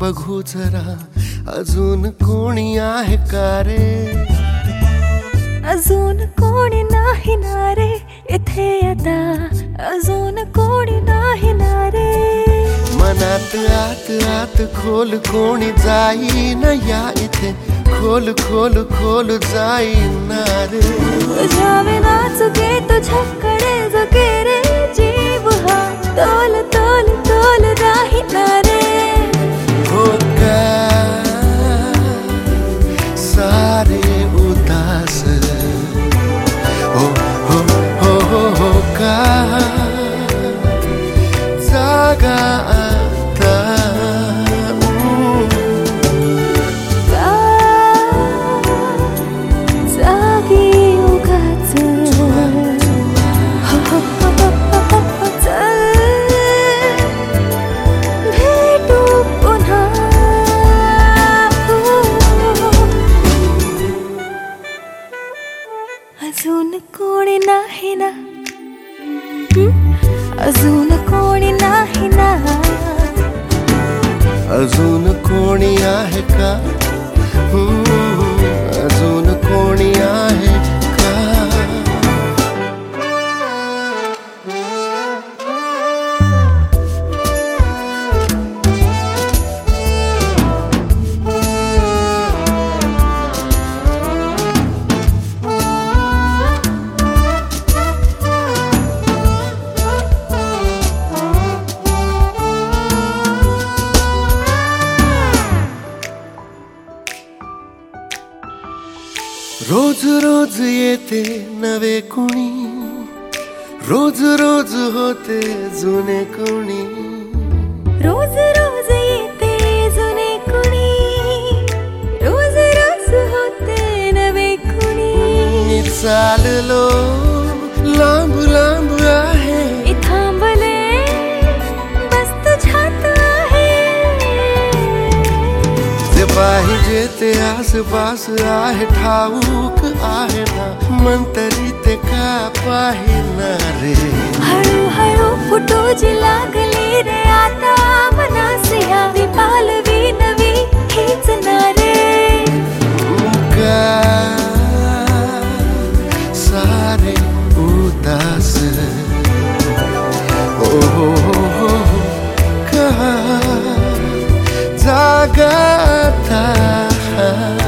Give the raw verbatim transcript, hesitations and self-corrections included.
बघू जरा अजून कोणी आहे का रे? अजून कोणी नाही ना रे इथे आता, अजून कोणी नाही ना रे. मनात आत आत खोल कोणी जाईन या इथे, खोल खोल खोल जाईना रे. तुझ्या विना चुके तुझ्याकडे जगे रे जीव हा, तोल तोल तोल राहीना रे. हो का सारे उदास, हो हो हो हो हो का जागा आता. का जागी उगाच हो हो हो हो चल भेटू पुन्हा. अजून कोणी नाही ना, अजून कोणी नाही ना. अजून कोणी आहे का? हम्म, अजून कोणी आहे का? रोज रोज येते नवे कुणी, रोज रोज होते जुने कुणी. रोज रोज येते जुने कुणी, रोज रोज होते नवे कुणी. चाललो लांब लांब आहे, थांबले बस तुझ्यात आहे. जे पाहिजे ते आसपास आहे, ठाऊक आहे ना, मंतरी ते का पाहिना रे. हळूहळू फुटूची लागली रे आता मनासी हवी पालवी नवी हीच ना रे. का सारे उदास, हो हो हो हो का जागा था.